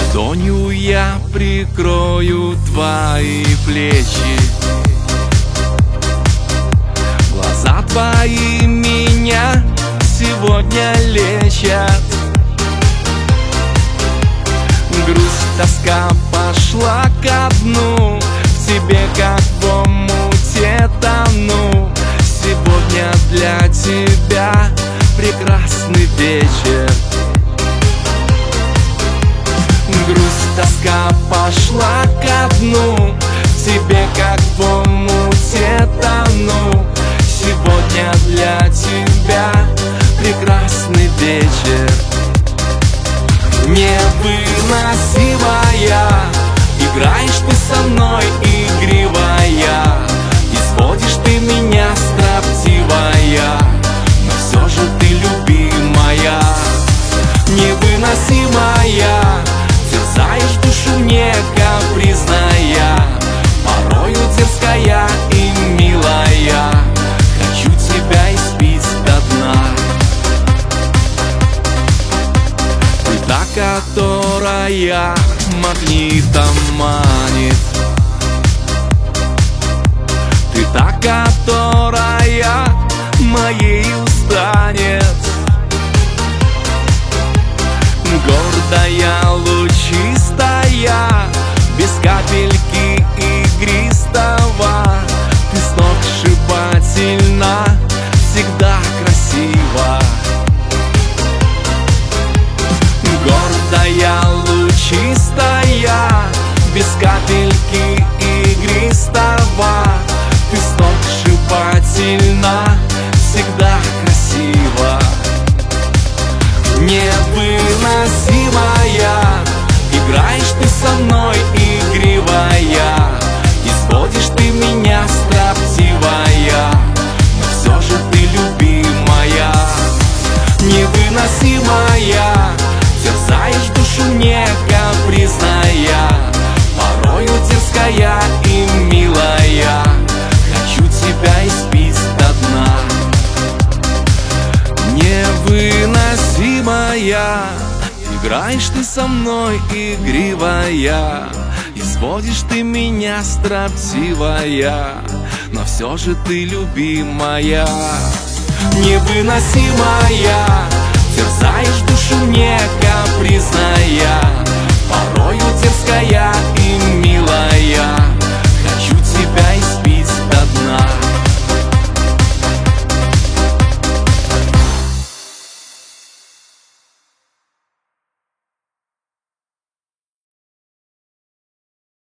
Ладонью я прикрою твои плечи. Глаза твои меня сегодня лечат. Грусть, тоска пошла ко дну, в тебе как в омуте тону. Сегодня для тебя прекрасный вечер. Грусть, тоска пошла ко дну, в тебе как в омуте тону. Сегодня для тебя прекрасный вечер. Невыносимая, играешь ты со мной игривая, изводишь ты меня строптивая, но все же ты любимая. Невыносимая, терзаешь душу мне капризная, порою дерзкая и милая, хочу тебя испить до дна. Ты та, которая магнитом манит, ты та, которая моей станет. Гордая, лучистая, без капельки игристого, ты сногсшибательна, всегда красива. Гордая, лучистая, без капельки игристого, ты сногсшибательна, всегда красива. Невыносимая, играешь ты со мной игривая, изводишь ты меня строптивая, но все же ты любимая. Невыносимая, терзаешь душу мне капризная, порою дерзкая и милая, хочу тебя испить до дна. Невыносимая, играешь ты со мной игривая, изводишь ты меня строптивая, но все же ты любимая. Невыносимая, терзаешь душу мне капризная, порою